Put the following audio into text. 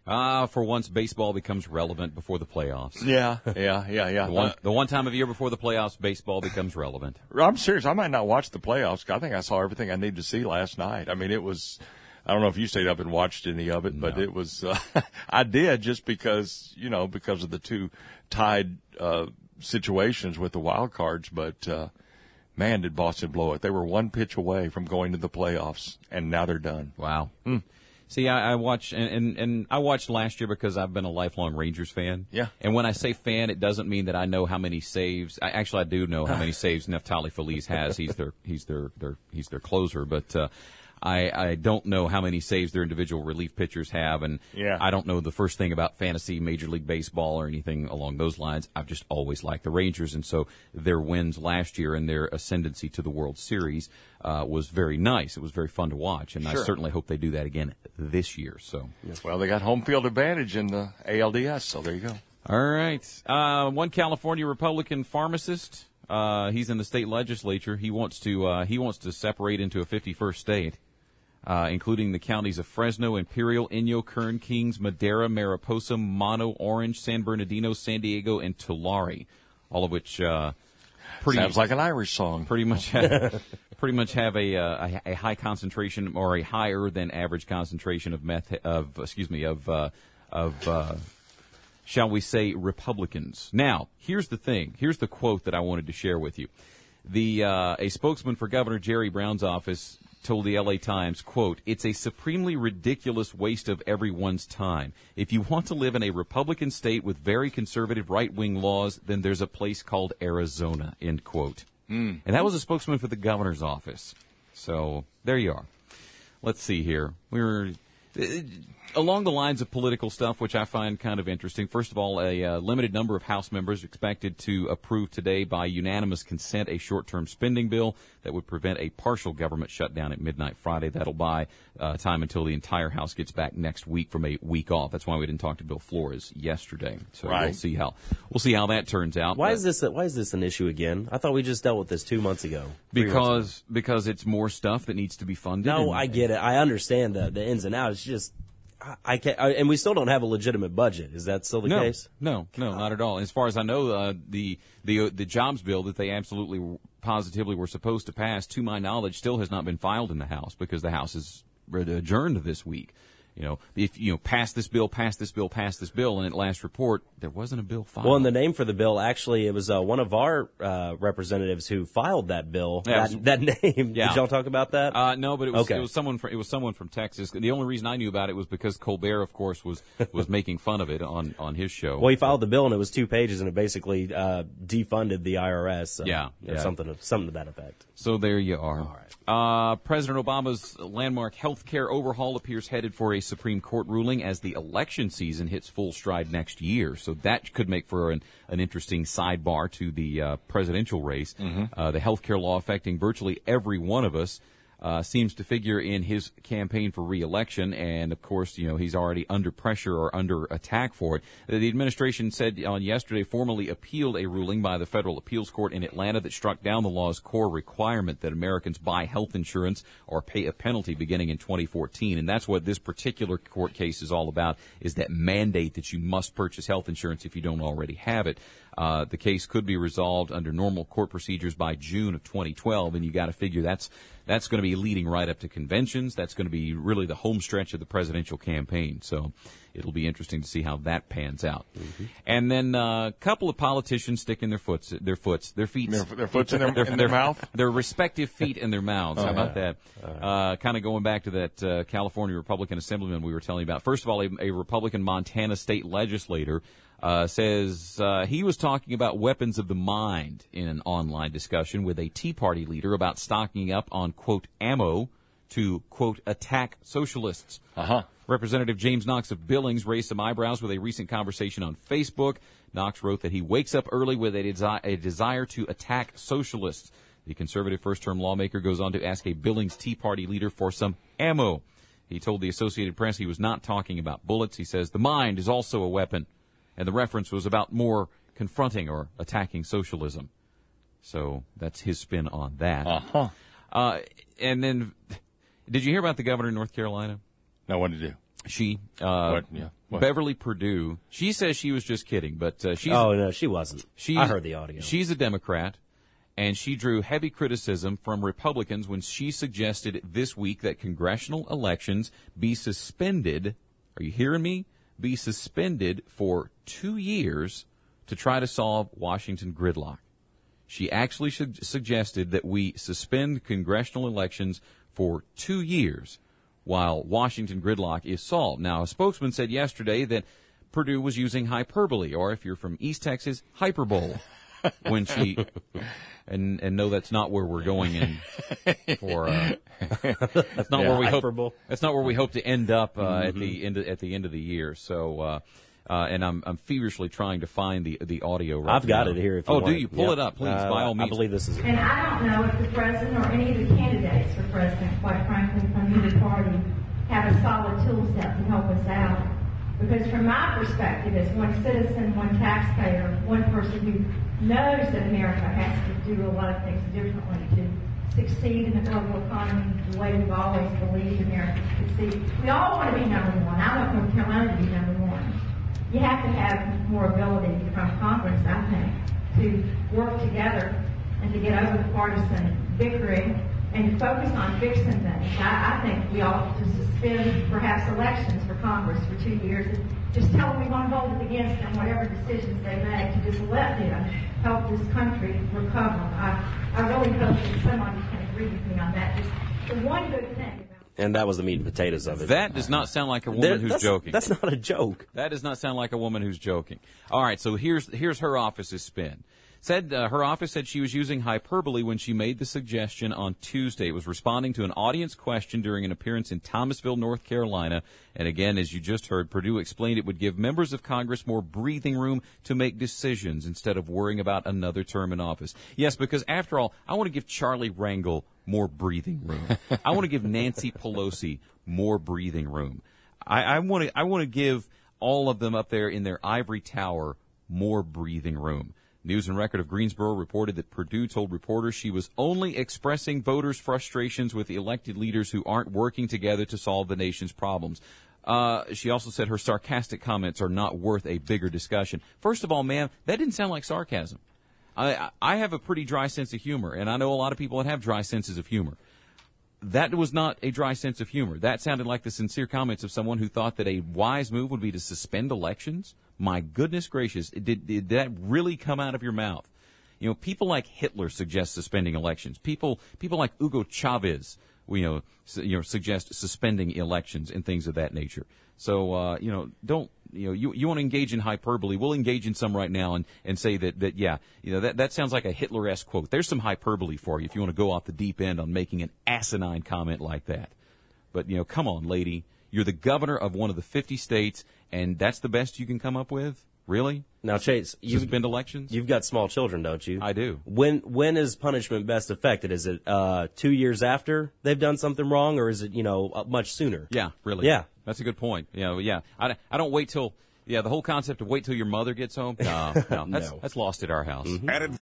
For once, baseball becomes relevant before the playoffs. Yeah. The one time of year before the playoffs, baseball becomes relevant. I'm serious. I might not watch the playoffs. I think I saw everything I needed to see last night. I mean, it was. I don't know if you stayed up and watched any of it, but it was. I did just because because of the two tied situations with the wild cards. But man, did Boston blow it! They were one pitch away from going to the playoffs, and now they're done. Wow. See, I watch, and I watched last year because I've been a lifelong Rangers fan. Yeah. And when I say fan, it doesn't mean that I know how many saves. I do know how many saves Neftali Feliz has. He's their closer, but I don't know how many saves their individual relief pitchers have, and I don't know the first thing about fantasy Major League Baseball or anything along those lines. I've just always liked the Rangers, and so their wins last year and their ascendancy to the World Series was very nice. It was very fun to watch, and I certainly hope they do that again this year. So, well, they got home field advantage in the ALDS, so there you go. All right, one California Republican pharmacist. He's in the state legislature. He wants to separate into a 51st state. Including the counties of Fresno, Imperial, Inyo, Kern, Kings, Madera, Mariposa, Mono, Orange, San Bernardino, San Diego, and Tulare, all of which sounds like an Irish song. Pretty much have a high concentration or a higher than average concentration of shall we say Republicans. Now, here's the thing. Here's the quote that I wanted to share with you. A spokesman for Governor Jerry Brown's office told the L.A. Times, quote, "It's a supremely ridiculous waste of everyone's time. If you want to live in a Republican state with very conservative right-wing laws, then there's a place called Arizona," end quote. And that was a spokesman for the governor's office. So there you are. Let's see here. We're along the lines of political stuff, which I find kind of interesting. First of all, a limited number of House members expected to approve today by unanimous consent a short-term spending bill that would prevent a partial government shutdown at midnight Friday. That'll buy time until the entire House gets back next week from a week off. That's why we didn't talk to Bill Flores yesterday. So we'll see how that turns out. Why is this an issue again? I thought we just dealt with this 2 months ago. Because it's more stuff that needs to be funded. No, I get it. I understand the ins and outs. It's just I can't, and we still don't have a legitimate budget. Is that still the case? No, not at all. As far as I know, the jobs bill that they absolutely positively were supposed to pass, to my knowledge, still has not been filed in the House because the House is adjourned this week. If pass this bill, and at last report, there wasn't a bill filed. Well, and the name for the bill, actually, it was one of our representatives who filed that bill. Yeah, that name. Yeah. Did y'all talk about that? No, but it was someone from Texas. The only reason I knew about it was because Colbert, of course, was making fun of it on his show. Well, he filed the bill, and it was 2 pages, and it basically defunded the IRS. Something to that effect. So there you are. All right. President Obama's landmark health care overhaul appears headed for a Supreme Court ruling as the election season hits full stride next year. So that could make for an interesting sidebar to the presidential race. The health care law affecting virtually every one of us seems to figure in his campaign for re-election, and of course, he's already under pressure or under attack for it. The administration said on yesterday formally appealed a ruling by the Federal Appeals Court in Atlanta that struck down the law's core requirement that Americans buy health insurance or pay a penalty beginning in 2014, and that's what this particular court case is all about, is that mandate that you must purchase health insurance if you don't already have it. The case could be resolved under normal court procedures by June of 2012, and you got to figure that's going to be leading right up to conventions. That's going to be really the home stretch of the presidential campaign. So it'll be interesting to see how that pans out. And then a couple of politicians sticking their feet in their mouth, their respective feet in their mouths. How about that? Kind of going back to that California Republican assemblyman we were telling you about. First of all, a Republican Montana state legislator says he was talking about weapons of the mind in an online discussion with a Tea Party leader about stocking up on, quote, ammo to, quote, attack socialists. Representative James Knox of Billings raised some eyebrows with a recent conversation on Facebook. Knox wrote that he wakes up early with a desire to attack socialists. The conservative first-term lawmaker goes on to ask a Billings Tea Party leader for some ammo. He told the Associated Press he was not talking about bullets. He says the mind is also a weapon. And the reference was about more confronting or attacking socialism. So that's his spin on that. And then, did you hear about the governor of North Carolina? No, what did he do? She Beverly Perdue, she says she was just kidding, but she's... Oh, no, she wasn't. I heard the audio. She's a Democrat, and she drew heavy criticism from Republicans when she suggested this week that congressional elections be suspended, are you hearing me? Be suspended for 2 years to try to solve Washington gridlock. She actually suggested that we suspend congressional elections for 2 years while Washington gridlock is solved. Now, a spokesman said yesterday that Perdue was using hyperbole, or if you're from East Texas, hyperbole, when she, and no, that's not where we're going in for, that's not where we hope to end up, at the end of the year. So, and I'm feverishly trying to find the audio right now. I've got it here if you want. Oh, do you? Pull it up, please, by all means. I believe this is it. And I don't know if the president or any of the candidates for president, quite frankly, from either party, have a solid tool set to help us out. Because from my perspective, as one citizen, one taxpayer, one person who knows that America has to do a lot of things differently to succeed in the global economy the way we've always believed America should succeed. We all want to be number one. I want North Carolina to be number one. You have to have more ability from Congress, I think, to work together and to get over the partisan bickering and to focus on fixing things. I think we ought to suspend perhaps elections for Congress for 2 years and just tell them we want to hold it against them, whatever decisions they make, to just let them help this country recover. I really hope that somebody can agree with me on that. Just the one good thing. And that was the meat and potatoes of it. That does not sound like a woman who's joking. That's not a joke. That does not sound like a woman who's joking. All right, so here's her office's spin. Said her office said she was using hyperbole when she made the suggestion on Tuesday. It was responding to an audience question during an appearance in Thomasville, North Carolina. And again, as you just heard, Perdue explained it would give members of Congress more breathing room to make decisions instead of worrying about another term in office. Yes, because after all, I want to give Charlie Rangel more breathing room. I want to give Nancy Pelosi more breathing room. I want to give all of them up there in their ivory tower more breathing room. News and Record of Greensboro reported that Perdue told reporters she was only expressing voters' frustrations with the elected leaders who aren't working together to solve the nation's problems. She also said her sarcastic comments are not worth a bigger discussion. First of all, ma'am, that didn't sound like sarcasm. I have a pretty dry sense of humor, and I know a lot of people that have dry senses of humor. That was not a dry sense of humor. That sounded like the sincere comments of someone who thought that a wise move would be to suspend elections. My goodness gracious, did that really come out of your mouth? You know, people like Hitler suggest suspending elections. People like Hugo Chavez, suggest suspending elections and things of that nature. So, don't, you want to engage in hyperbole. We'll engage in some right now and say that sounds like a Hitler-esque quote. There's some hyperbole for you if you want to go off the deep end on making an asinine comment like that. But, come on, lady. You're the governor of one of the 50 states, and that's the best you can come up with? Really? Now, Chase, suspend elections? You've got small children, don't you? I do. When is punishment best affected? Is it 2 years after they've done something wrong, or is it much sooner? Yeah, really. Yeah, that's a good point. Yeah. I don't wait till the whole concept of wait till your mother gets home. No, that's lost at our house. Mm-hmm.